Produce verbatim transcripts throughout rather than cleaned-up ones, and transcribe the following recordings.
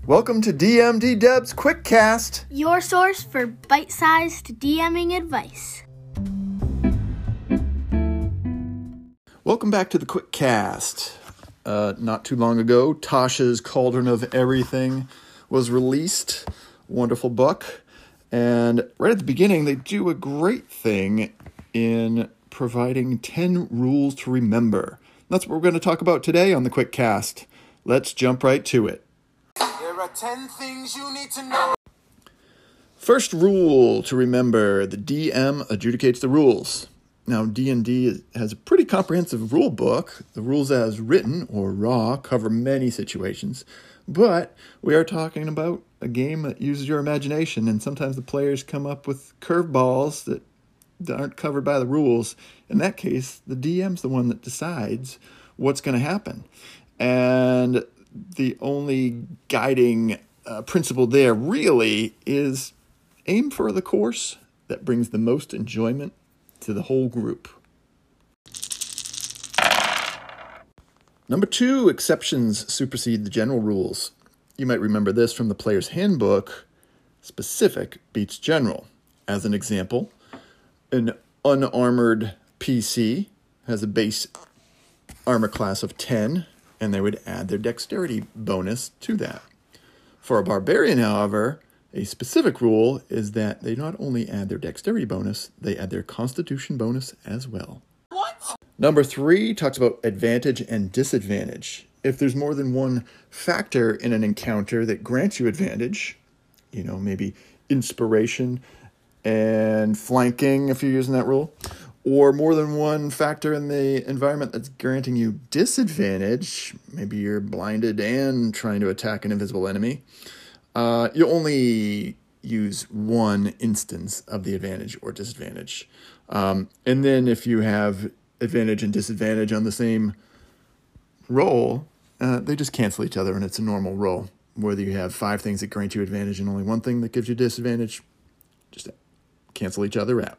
Welcome to D M D Deb's Quickcast, your source for bite-sized DMing advice. Welcome back to the Quickcast. Uh, not too long ago, Tasha's Cauldron of Everything was released. Wonderful book. And right at the beginning, they do a great thing in providing ten rules to remember. That's what we're going to talk about today on the Quickcast. Let's jump right to it. There are ten things you need to know. First rule to remember, the D M adjudicates the rules. Now, D and D has a pretty comprehensive rule book. The rules as written, or raw, cover many situations. But we are talking about a game that uses your imagination, and sometimes the players come up with curveballs that aren't covered by the rules. In that case, the D M's the one that decides what's going to happen. And the only guiding uh, principle there really is aim for the course that brings the most enjoyment to the whole group. Number two, exceptions supersede the general rules. You might remember this from the player's handbook. Specific beats general. As an example, an unarmored P C has a base armor class of ten, and they would add their dexterity bonus to that. For a barbarian, however, a specific rule is that they not only add their dexterity bonus, they add their constitution bonus as well. What? Number three talks about advantage and disadvantage. If there's more than one factor in an encounter that grants you advantage, you know, maybe inspiration and flanking if you're using that rule, or more than one factor in the environment that's granting you disadvantage, maybe you're blinded and trying to attack an invisible enemy, uh, you only use one instance of the advantage or disadvantage. Um, and then if you have advantage and disadvantage on the same roll, uh, they just cancel each other and it's a normal roll. Whether you have five things that grant you advantage and only one thing that gives you disadvantage, just cancel each other out.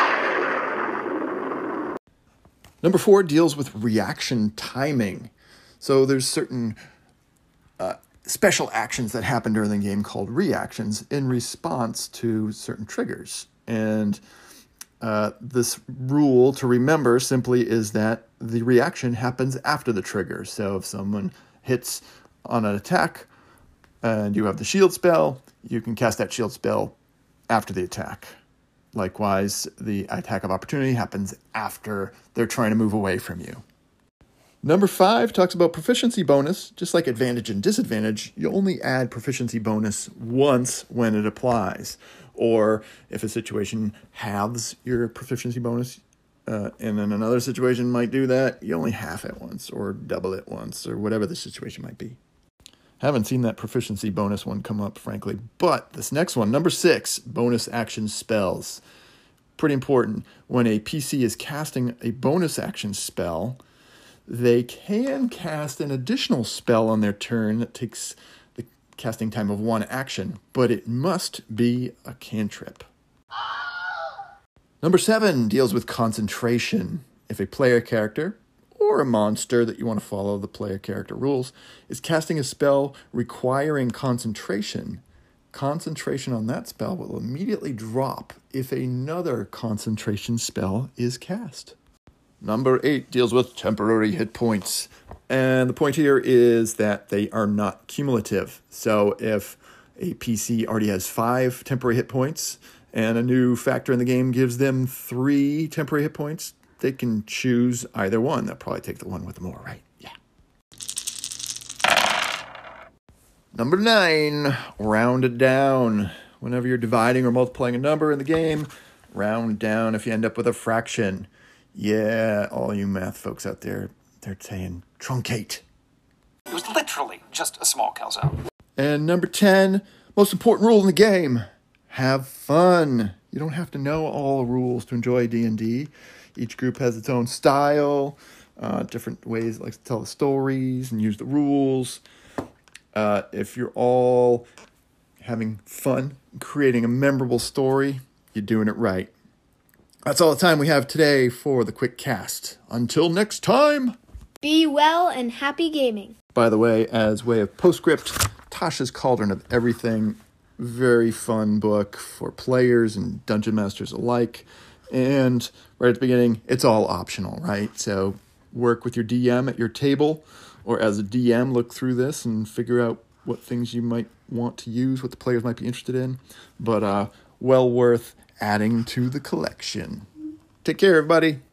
Number four deals with reaction timing. So there's certain uh, special actions that happen during the game called reactions in response to certain triggers. And uh, this rule to remember simply is that the reaction happens after the trigger. So if someone hits on an attack and you have the shield spell, you can cast that shield spell after the attack. Likewise, the attack of opportunity happens after they're trying to move away from you. Number five talks about proficiency bonus. Just like advantage and disadvantage, you only add proficiency bonus once when it applies. Or if a situation halves your proficiency bonus, uh, and then another situation might do that, you only half it once or double it once or whatever the situation might be. Haven't seen that proficiency bonus one come up, frankly. But this next one, number six, bonus action spells. Pretty important. When a P C is casting a bonus action spell, they can cast an additional spell on their turn that takes the casting time of one action, but it must be a cantrip. Number seven deals with concentration. If a player character or a monster that you want to follow the player character rules is casting a spell requiring concentration, concentration on that spell will immediately drop if another concentration spell is cast. Number eight deals with temporary hit points. And the point here is that they are not cumulative. So if a P C already has five temporary hit points and a new factor in the game gives them three temporary hit points, they can choose either one. They'll probably take the one with more, right? Yeah. Number nine, round it down. Whenever you're dividing or multiplying a number in the game, round down if you end up with a fraction. Yeah, all you math folks out there, they're saying truncate. It was literally just a small calzone. And number ten, most important rule in the game, have fun. You don't have to know all the rules to enjoy D and D. Each group has its own style, uh, different ways it likes to tell the stories and use the rules. Uh, if you're all having fun, creating a memorable story, you're doing it right. That's all the time we have today for the Quickcast. Until next time! Be well and happy gaming. By the way, as way of postscript, Tasha's Cauldron of Everything. Very fun book for players and dungeon masters alike. And right at the beginning, it's all optional, right? So work with your D M at your table, or as a D M, look through this and figure out what things you might want to use, what the players might be interested in. But uh, well worth adding to the collection. Take care, everybody.